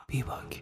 بیباک.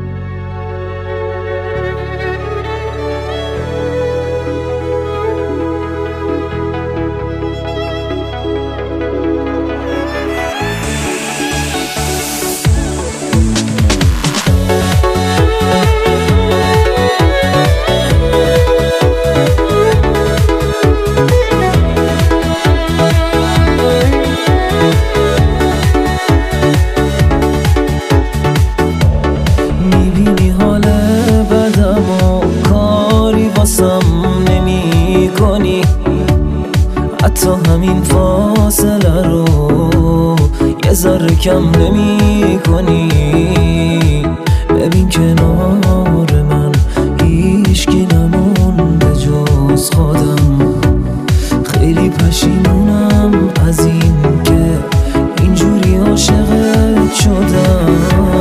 حتی همین فاصله رو یه ذره کم نمی کنی. ببین کنار من هیچکی نمونده جز خودم. خیلی پشیمونم از این که اینجوری عاشقت شدم.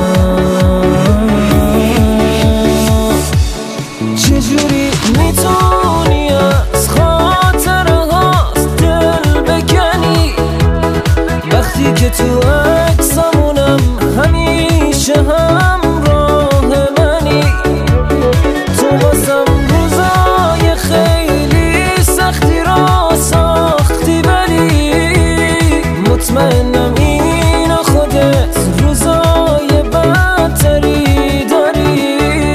چجوری میتونی از وقتی که تو عکسمونم همیشه همراه منی؟ تو واسم روزای خیلی سختی را ساختی، ولی مطمئنم اینو خودت روزای بدتری داری.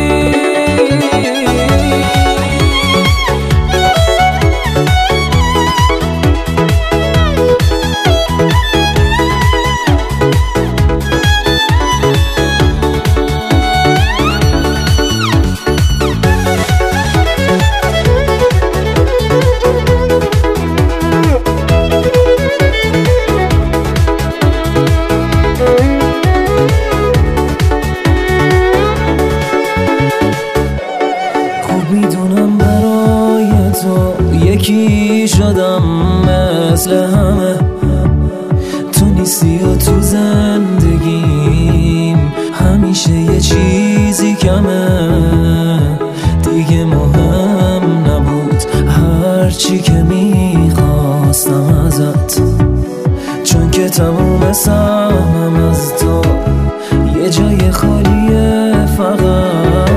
میدونم برای تو یکی شدم مثل همه. تو نیستی و تو زندگیم همیشه یه چیزی کمه. دیگه مهم نبود هرچی که میخواستم ازت، چون که تموم سهمم از تو یه جای خالیه فقط.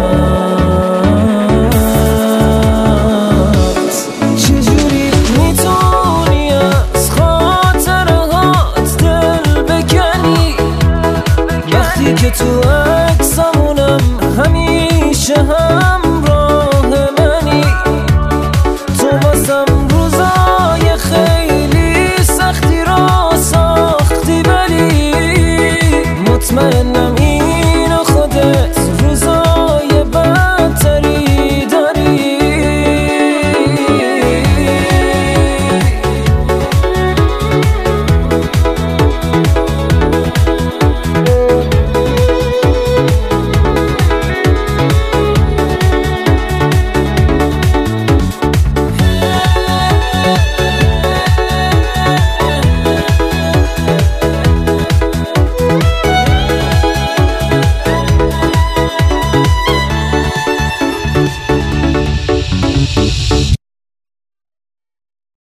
که تو عکسمونم همیشه همراه منی؟ تو واسم روزای خیلی سختی را ساختی، ولی مطمئنم اینو خودت